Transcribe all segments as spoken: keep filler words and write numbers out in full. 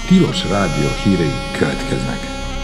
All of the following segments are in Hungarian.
Tilos Rádió hírei következnek.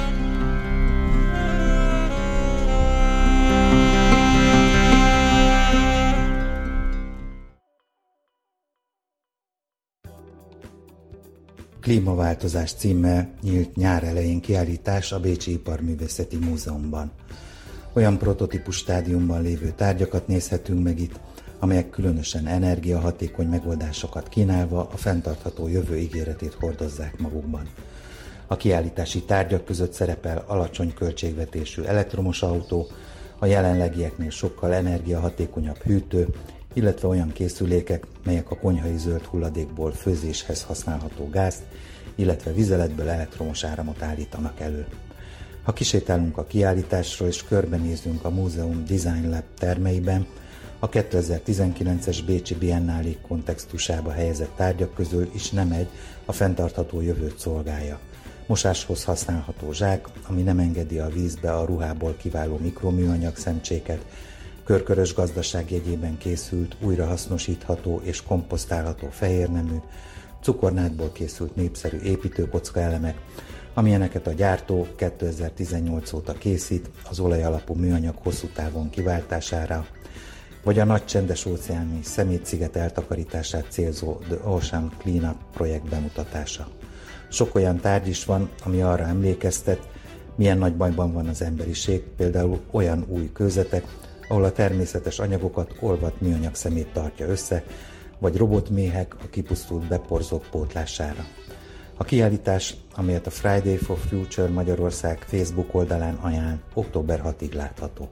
Klímaváltozás címmel nyílt nyár elején kiállítás a Bécsi Iparművészeti Múzeumban. Olyan prototípus stádiumban lévő tárgyakat nézhetünk meg itt, amelyek különösen energiahatékony megoldásokat kínálva a fenntartható jövő ígéretét hordozzák magukban. A kiállítási tárgyak között szerepel alacsony költségvetésű elektromos autó, a jelenlegieknél sokkal energiahatékonyabb hűtő, illetve olyan készülékek, melyek a konyhai zöld hulladékból főzéshez használható gázt, illetve vizeletből elektromos áramot állítanak elő. Ha kisétálunk a kiállításról és körbenézünk a múzeum Design Lab termeiben, a kétezer-tizenkilences Bécsi Biennálé kontextusába helyezett tárgyak közül is nem egy a fenntartható jövőt szolgálja. Mosáshoz használható zsák, ami nem engedi a vízbe a ruhából kiváló mikroműanyag szemcséket, körkörös gazdaság jegyében készült, újrahasznosítható és komposztálható fehérnemű, cukornádból készült népszerű építőkocka elemek, amilyeneket a gyártó kétezer-tizennyolc óta készít az olajalapú műanyag hosszú távon kiváltására, vagy a nagy csendes óceáni szemétsziget eltakarítását célzó The Ocean Cleanup projekt bemutatása. Sok olyan tárgy is van, ami arra emlékeztet, milyen nagy bajban van az emberiség, például olyan új kőzetek, ahol a természetes anyagokat olvadt műanyag szemét tartja össze, vagy robotméhek a kipusztult beporzók pótlására. A kiállítás, amelyet a Friday for Future Magyarország Facebook oldalán ajánl, október hatodikáig látható.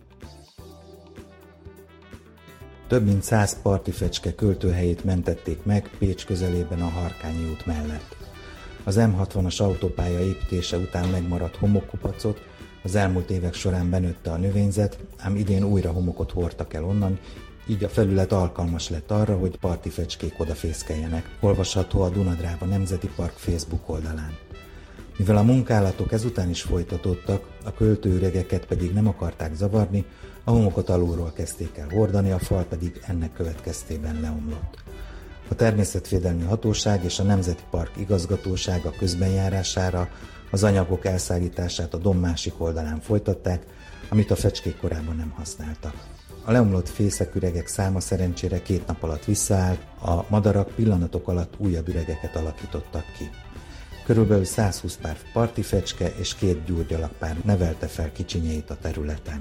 Több mint száz partifecske költőhelyét mentették meg Pécs közelében a Harkányi út mellett. Az em hatvanas autópálya építése után megmaradt homokkupacot az elmúlt évek során benőtte a növényzet, ám idén újra homokot hordtak el onnan, így a felület alkalmas lett arra, hogy partifecskék odafészkeljenek. Olvasható a Dunadráva Nemzeti Park Facebook oldalán. Mivel a munkálatok ezután is folytatódtak, a költőüregeket pedig nem akarták zavarni, a homokot alulról kezdték el hordani, a fal pedig ennek következtében leomlott. A Természetvédelmi Hatóság és a Nemzeti Park igazgatósága közbenjárására az anyagok elszállítását a domb másik oldalán folytatták, amit a fecskék korábban nem használtak. A leomlott fészeküregek száma szerencsére két nap alatt visszaállt, a madarak pillanatok alatt újabb üregeket alakítottak ki. Körülbelül százhúsz pár partifecske és két gyurgyalakpár nevelte fel kicsinyeit a területen.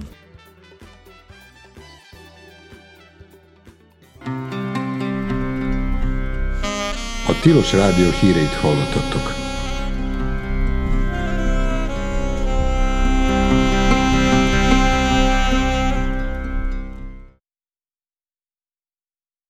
A Tilos Rádió híreit hallottatok.